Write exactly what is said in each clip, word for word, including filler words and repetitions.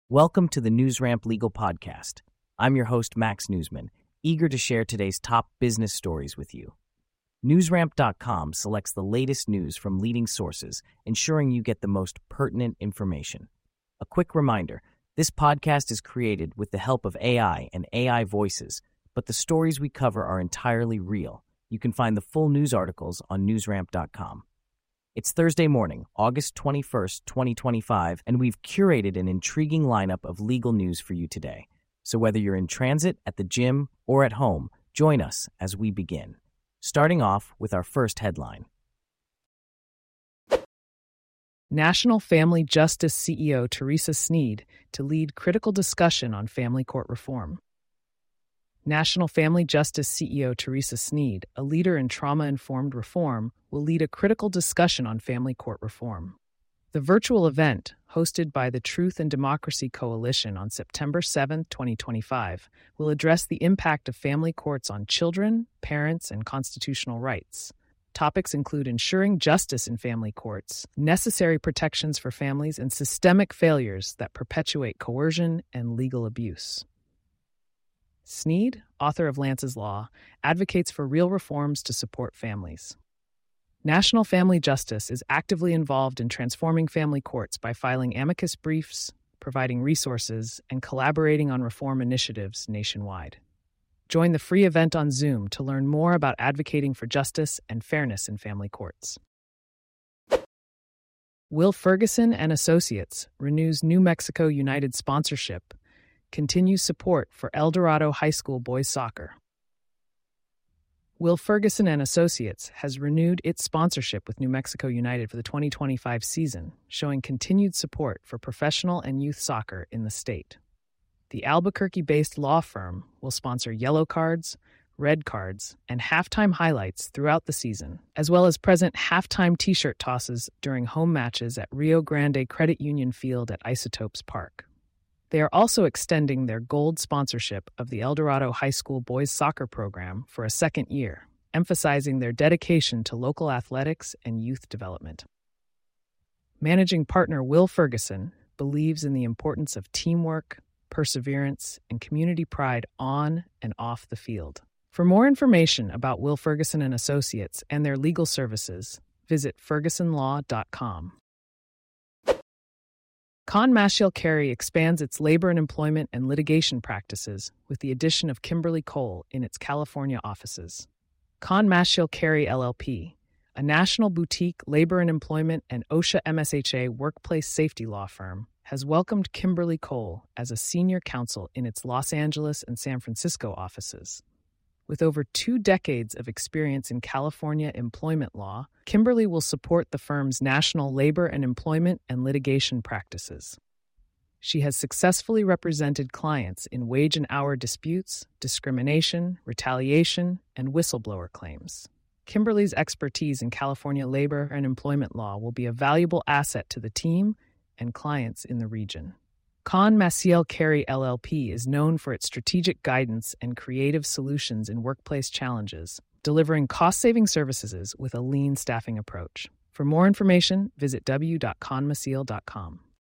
Welcome to the NewsRamp Legal Podcast. I'm your host, Max Newsman, eager to share today's top business stories with you. NewsRamp dot com selects the latest news from leading sources, ensuring you get the most pertinent information. A quick reminder, this podcast is created with the help of A I and A I voices, but the stories we cover are entirely real. You can find the full news articles on NewsRamp dot com. It's Thursday morning, August twenty-first, twenty twenty-five, and we've curated an intriguing lineup of legal news for you today. So whether you're in transit, at the gym, or at home, join us as we begin. Starting off with our first headline. National Family Justice C E O Teresa Sneed to lead critical discussion on family court reform. National Family Justice C E O Teresa Sneed, a leader in trauma-informed reform, will lead a critical discussion on family court reform. The virtual event, hosted by the Truth and Democracy Coalition on September seventh, twenty twenty-five, will address the impact of family courts on children, parents, and constitutional rights. Topics include ensuring justice in family courts, necessary protections for families, and systemic failures that perpetuate coercion and legal abuse. Sneed, author of Lance's Law, advocates for real reforms to support families. National Family Justice is actively involved in transforming family courts by filing amicus briefs, providing resources, and collaborating on reform initiatives nationwide. Join the free event on Zoom to learn more about advocating for justice and fairness in family courts. Will Ferguson and Associates renews New Mexico United sponsorship, continues support for El Dorado High School boys soccer. Will Ferguson and Associates has renewed its sponsorship with New Mexico United for the twenty twenty-five season, showing continued support for professional and youth soccer in the state. The Albuquerque-based law firm will sponsor yellow cards, red cards, and halftime highlights throughout the season, as well as present halftime t-shirt tosses during home matches at Rio Grande Credit Union Field at Isotopes Park. They are also extending their gold sponsorship of the El Dorado High School boys soccer program for a second year, emphasizing their dedication to local athletics and youth development. Managing partner Will Ferguson believes in the importance of teamwork, perseverance, and community pride on and off the field. For more information about Will Ferguson and Associates and their legal services, visit ferguson law dot com. Conn Masciel Carey expands its labor and employment and litigation practices with the addition of Kimberly Cole in its California offices. Conn Masciel Carey L L P, a national boutique labor and employment and OSHA M S H A workplace safety law firm, has welcomed Kimberly Cole as a senior counsel in its Los Angeles and San Francisco offices. With over two decades of experience in California employment law, Kimberly will support the firm's national labor and employment and litigation practices. She has successfully represented clients in wage and hour disputes, discrimination, retaliation, and whistleblower claims. Kimberly's expertise in California labor and employment law will be a valuable asset to the team and clients in the region. Conn Masciel Carey L L P is known for its strategic guidance and creative solutions in workplace challenges, delivering cost-saving services with a lean staffing approach. For more information, visit w dot conn masciel dot com.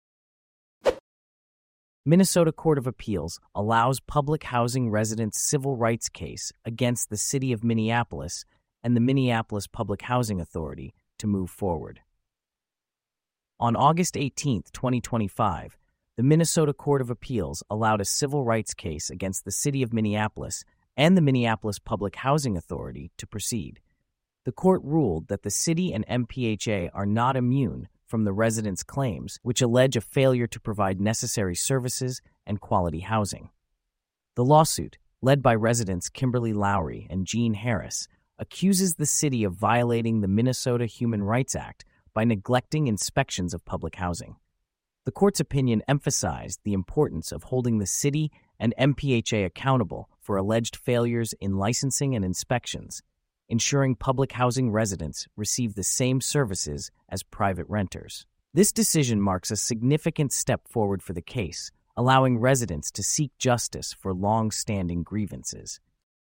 Minnesota Court of Appeals allows public housing residents' civil rights case against the City of Minneapolis and the Minneapolis Public Housing Authority to move forward. On August eighteenth, twenty twenty-five, the Minnesota Court of Appeals allowed a civil rights case against the City of Minneapolis and the Minneapolis Public Housing Authority to proceed. The court ruled that the city and M P H A are not immune from the residents' claims, which allege a failure to provide necessary services and quality housing. The lawsuit, led by residents Kimberly Lowry and Jean Harris, accuses the city of violating the Minnesota Human Rights Act by neglecting inspections of public housing. The court's opinion emphasized the importance of holding the city and M P H A accountable for alleged failures in licensing and inspections, ensuring public housing residents receive the same services as private renters. This decision marks a significant step forward for the case, allowing residents to seek justice for long-standing grievances.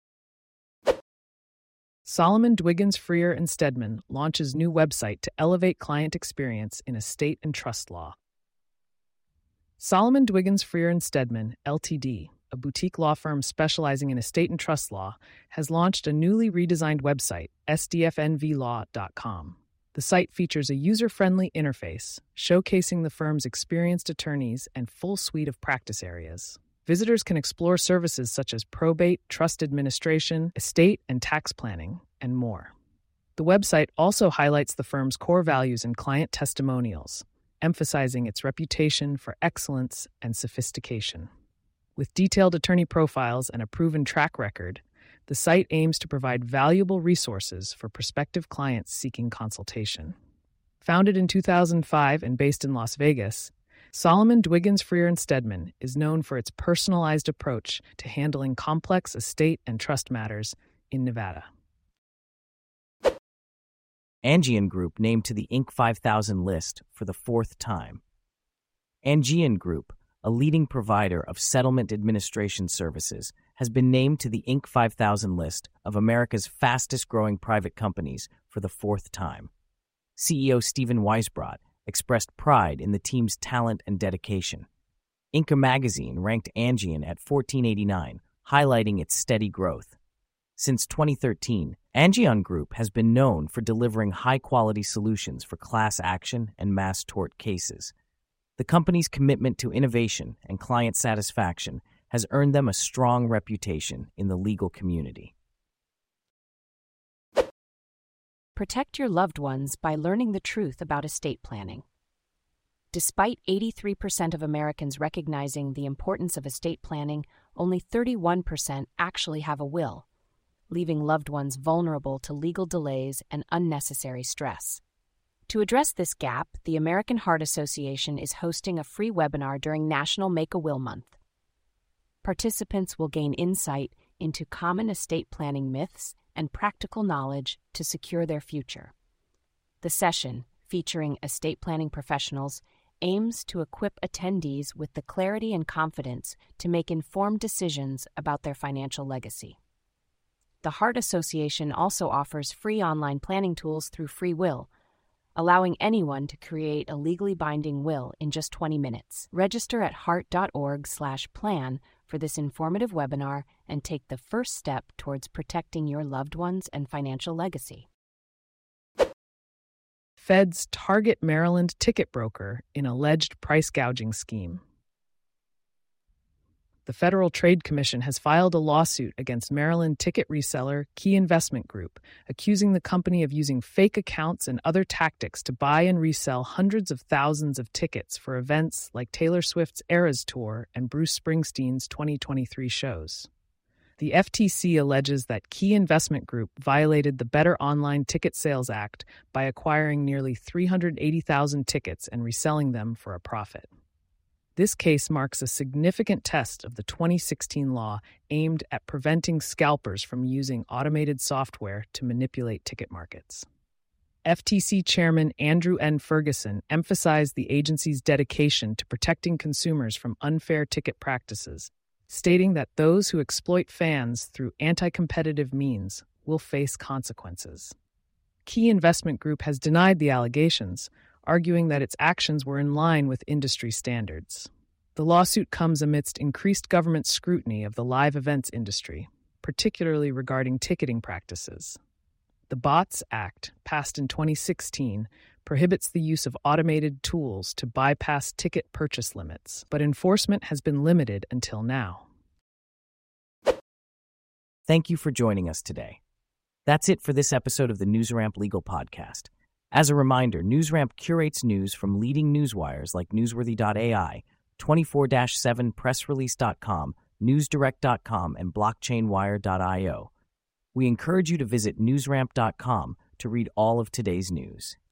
Solomon Dwiggins Freer and Stedman launches new website to elevate client experience in estate and trust law. Solomon Dwiggins Freer and Stedman, L T D, a boutique law firm specializing in estate and trust law, has launched a newly redesigned website, S D F N V law dot com. The site features a user-friendly interface showcasing the firm's experienced attorneys and full suite of practice areas. Visitors can explore services such as probate, trust administration, estate and tax planning, and more. The website also highlights the firm's core values and client testimonials, emphasizing its reputation for excellence and sophistication. With detailed attorney profiles and a proven track record, the site aims to provide valuable resources for prospective clients seeking consultation. Founded in two thousand five and based in Las Vegas, Solomon Dwiggins Freer and Stedman is known for its personalized approach to handling complex estate and trust matters in Nevada. Angian Group named to the Inc five thousand list for the fourth time. Angian Group, a leading provider of settlement administration services, has been named to the Inc five thousand list of America's fastest-growing private companies for the fourth time. C E O Stephen Weisbrot expressed pride in the team's talent and dedication. Inca magazine ranked Angian at fourteen eighty-nine, highlighting its steady growth. Since twenty thirteen, Angian Group has been known for delivering high-quality solutions for class action and mass tort cases. The company's commitment to innovation and client satisfaction has earned them a strong reputation in the legal community. Protect your loved ones by learning the truth about estate planning. Despite eighty-three percent of Americans recognizing the importance of estate planning, only thirty-one percent actually have a will, leaving loved ones vulnerable to legal delays and unnecessary stress. To address this gap, the American Heart Association is hosting a free webinar during National Make-A-Will Month. Participants will gain insight into common estate planning myths and practical knowledge to secure their future. The session, featuring estate planning professionals, aims to equip attendees with the clarity and confidence to make informed decisions about their financial legacy. The Heart Association also offers free online planning tools through FreeWill, allowing anyone to create a legally binding will in just twenty minutes. Register at heart.org slash plan for this informative webinar and take the first step towards protecting your loved ones and financial legacy. Feds target Maryland ticket broker in alleged price gouging scheme. The Federal Trade Commission has filed a lawsuit against Maryland ticket reseller Key Investment Group, accusing the company of using fake accounts and other tactics to buy and resell hundreds of thousands of tickets for events like Taylor Swift's Eras Tour and Bruce Springsteen's twenty twenty-three shows. The F T C alleges that Key Investment Group violated the Better Online Ticket Sales Act by acquiring nearly three hundred eighty thousand tickets and reselling them for a profit. This case marks a significant test of the twenty sixteen law aimed at preventing scalpers from using automated software to manipulate ticket markets. F T C Chairman Andrew N. Ferguson emphasized the agency's dedication to protecting consumers from unfair ticket practices, stating that those who exploit fans through anti-competitive means will face consequences. Key Investment Group has denied the allegations, arguing that its actions were in line with industry standards. The lawsuit comes amidst increased government scrutiny of the live events industry, particularly regarding ticketing practices. The BOTS Act, passed in twenty sixteen, prohibits the use of automated tools to bypass ticket purchase limits, but enforcement has been limited until now. Thank you for joining us today. That's it for this episode of the NewsRamp Legal Podcast. As a reminder, NewsRamp curates news from leading newswires like newsworthy dot A I, twenty-four seven press release dot com, newsdirect dot com, and blockchain wire dot io. We encourage you to visit newsramp dot com to read all of today's news.